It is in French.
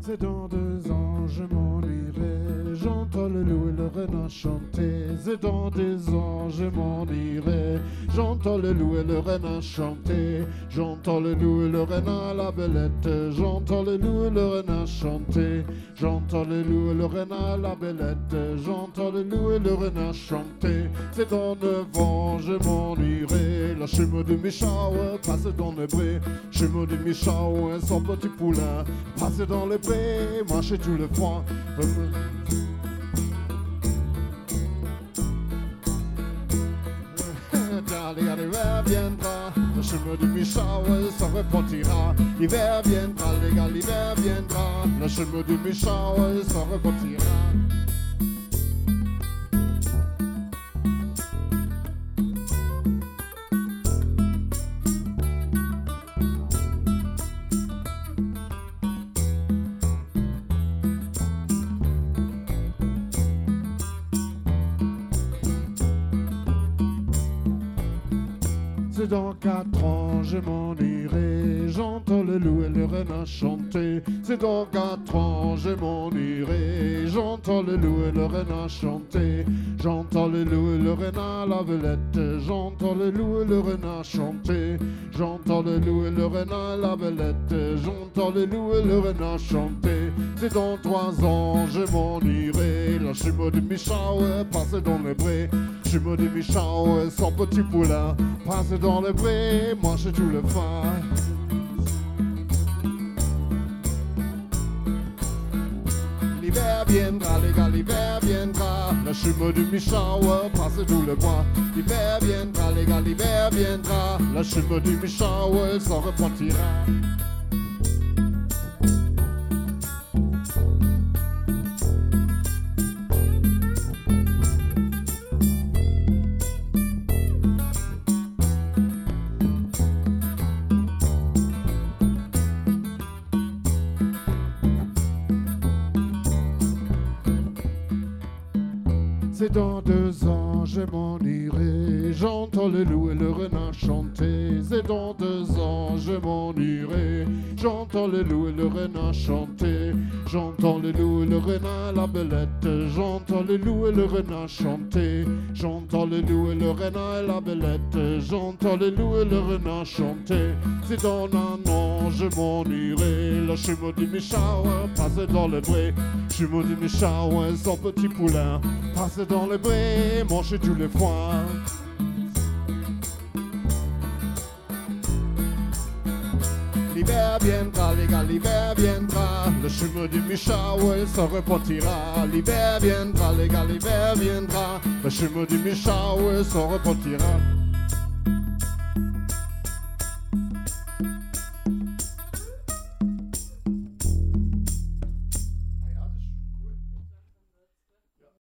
C'est dans 2 ans, je m'en irai. J'entends le loup et le renard chanter. C'est dans 2 ans, je m'en irai. J'entends le loup et le renard chanter. J'entends le loup et le renard à la belette. J'entends le loup et le renard chanter. J'entends le loup et le renard à la belette. J'entends le loup et le renard chanter. C'est dans 9 ans, je m'en irai. La chemin de Michao passe dans le bré. Chemin de Michao, son petit poulain. Passe dans le bré, marcher tout le foin. L'hiver viendra, le chemin du Michao s'en repentira. L'hiver viendra, les gars, l'hiver viendra, le chemin du Michao s'en repentira. C'est dans 4 ans, je m'en irai. J'entends le loup et le renard chanter. C'est dans 4 ans, je m'en irai. J'entends le loup et le renard chanter. J'entends le loup et le renard à la belette. J'entends le loup et le renard chanter. J'entends le loup et le renard à la belette. J'entends le loup et le renard chanter. C'est dans 3 ans, je m'en irai. La chemin de Michao passe dans le bré. Chemin de Michao, son petit poulain passe dans le bré, mange tout le foin. L'hiver viendra, les gars, l'hiver viendra. Le chemin du Michao passe tout le bois. L'hiver viendra, les gars, l'hiver viendra. Le chemin du Michao s'en repentira. C'est dans 2 ans, je m'en irai. J'entends le loup et le renard chanter. C'est dans 2 ans, je m'en irai. J'entends le loup et le renard chanter. J'entends le loup et le renard à la belette. J'entends le loup et le renard chanter. J'entends le loup et le renard à la belette. J'entends le loup et le renard chanter. C'est dans 1 an, je m'en irai. Le chemin du Michao passe dans le bré. Chemin du Michao, son petit poulain passe dans le bré, manger tout le foin. L'hiver viendra, les gars, l'hiver viendra. Le chemin du Michao s'en repentira. L'hiver viendra, les gars, l'hiver viendra. Le chemin du Michao s'en repentira.